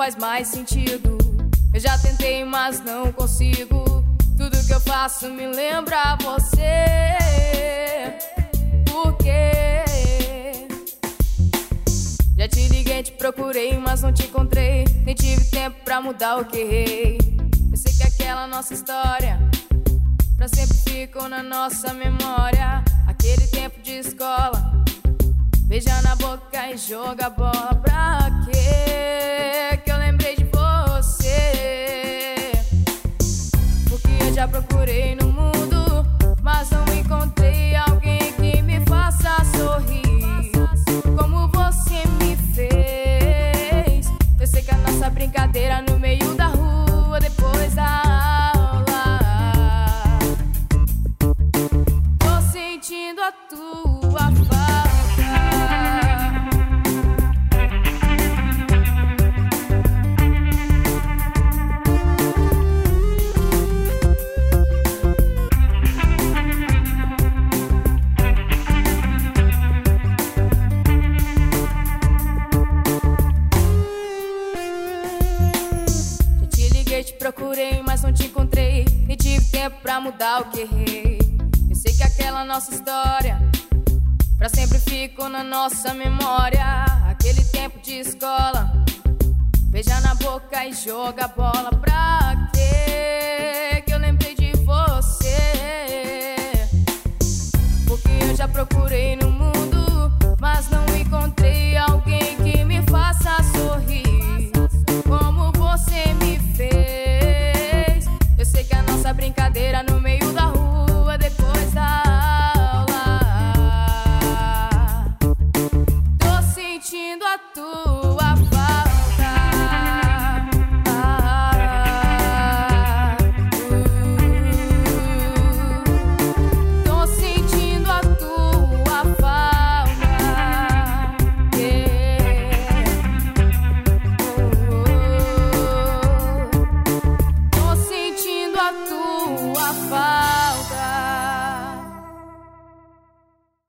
faz mais sentido. Eu já tentei, mas não consigo. Tudo que eu faço me lembra você. Por quê? Já te liguei, te procurei, mas não te encontrei. Nem tive tempo pra mudar o que errei. Eu sei que aquela nossa história pra sempre ficou na nossa memória. Aquele tempo de escola, beija na boca e joga bola. Pra quê que eu lembrei de você? Porque eu já procurei no mundo, mas não encontrei alguém que me faça sorrir como você me fez. Eu sei que a nossa brincadeira no meio da rua, depois da aula, tô sentindo a tua falta. Te procurei, mas não te encontrei. Nem tive tempo pra mudar o que errei. Eu sei que aquela nossa história pra sempre ficou na nossa memória. Aquele tempo de escola, beija na boca e joga bola. Pra quê